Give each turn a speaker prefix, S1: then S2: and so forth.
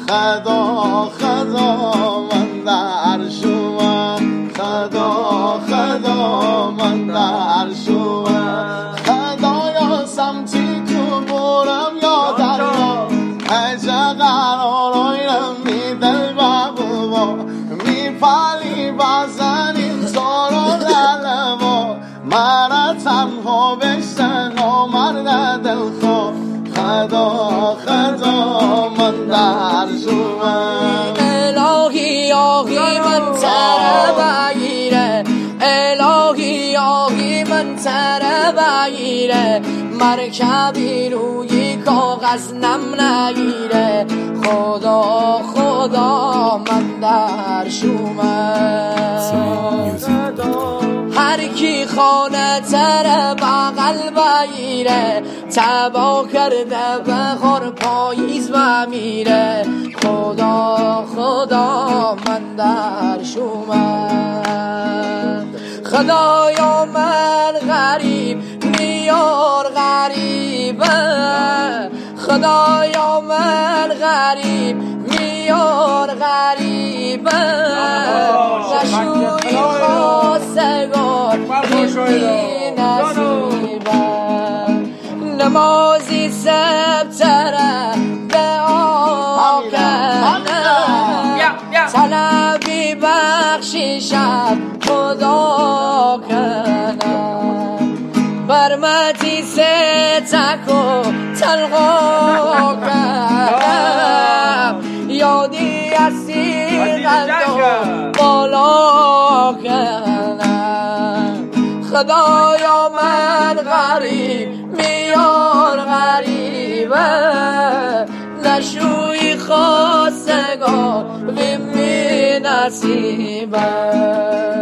S1: خدا خدا من در شما خدا خدا من در شما خدایا سمتی کو برم یا دریا اجا قرارایرم می دل بابا می پالی بازنیم سارا دلوا مرا تنها بشن آمرد دل خوا خدا خدا من در شما
S2: الهی آهی من سر بگیره الهی آهی من سر بگیره مرکبی روی کاغذ نم نگیره خدا خدا من در شما هر کی خانه تر بغل بگیره تبا کرده بخور پاییز بمیره خدا خدا من در شما خدایا من غریب میار غریبه خدایا من غریب میار غریبه نشوی خواستگار بی نصیبه نمازی سبتره به آکنه طلبی بخشیشم خدا کنم برمتی ستکو تلقا کنم یادی اسیر قلدو بالا کنم خدایا من غریب میار غریبه نشوی خواستگار بی نصیبه